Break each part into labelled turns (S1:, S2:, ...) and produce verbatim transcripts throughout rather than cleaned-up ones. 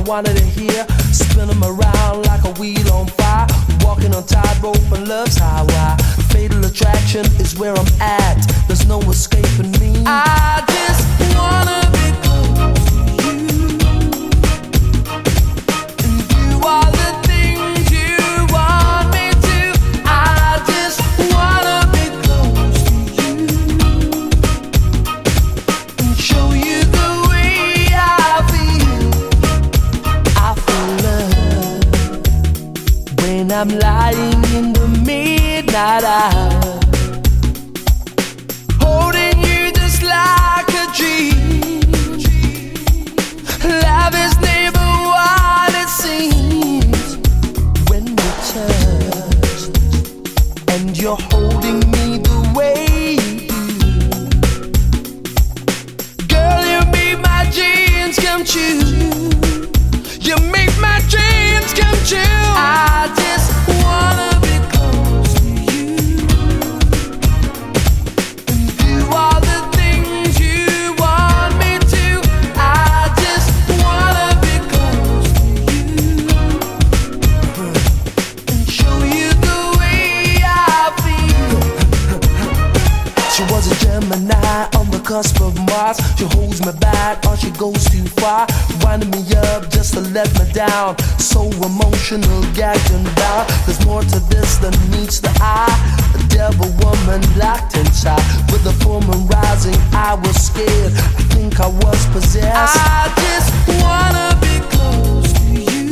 S1: wanted to hear. Spin 'em around like a wheel on fire. Walking on tightrope and love's highway. Fatal attraction is where I'm at. There's no escaping me. I just wanna be close to you. And do all the things you want me to. I just wanna be close to you. And show you the way I feel. I feel love when I'm lying in the midnight hour, holding you just like a dream. Love is never what it seems when we touch, and you're holding me the way you do. Girl, you make my dreams come true. You make my dreams come true. I just wanna be close to you and do all the things you want me to. I just wanna be close to you and show you the way I feel. She was a Gemini on the cusp of Mars. She holds me back or she goes too far, winding me up just to let me down. So emotional, gagged and bound. There's more to this than meets the eye. A devil woman locked inside. With the full moon rising, I was scared. I think I was possessed. I just wanna be close to you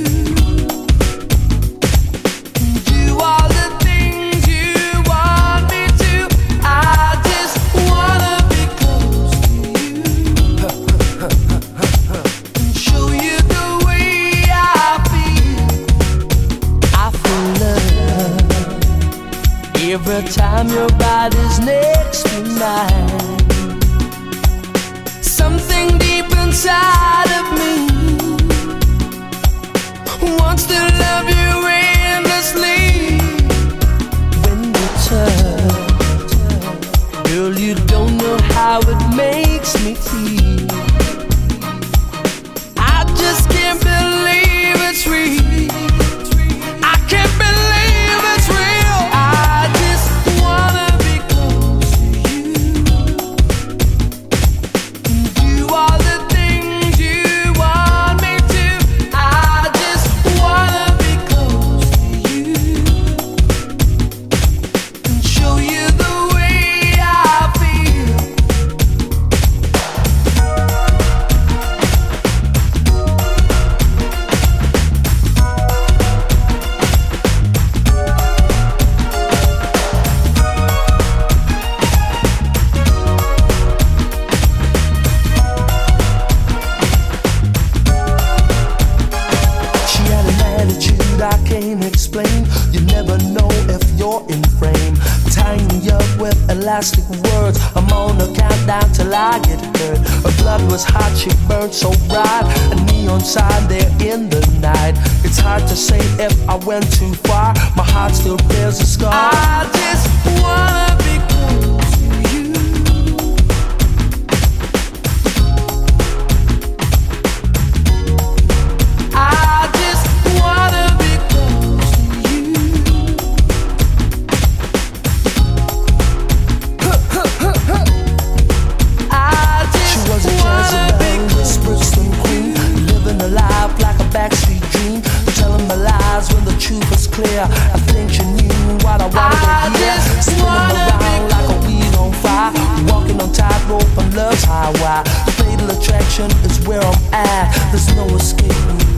S1: and do all the things you want me to. I just wanna be close to you and show you the way I feel. I feel love every time your body's next to mine. Something deep inside of me wants to love you endlessly. When we touch, girl, you don't know how it makes me feel. I just can't believe it's real. I can't believe it's real. I just wanna be close to you and do all the things you want me to. I just wanna be close to you and show you the way I feel. She had an attitude I can't explain. You never know if you're in frame. Tying me up with elastic words. I'm on a countdown till I get hurt. Her blood was hot, she burned so bright. A neon sign there in the night. It's hard to say if I went too far. My heart still bears a scar. I just wanna be close to you. I just wanna be close to you. I just She was a Jezebel, this Brixton queen, living a life like a backstreet dream, telling me lies when the truth was clear. I think she knew what I wanted
S2: I
S1: to hear.
S2: just
S1: Spinning
S2: wanna
S1: around like a wheel on fire, walking on tightrope and love's highway. Fatal attraction is where I'm at. There's no escaping.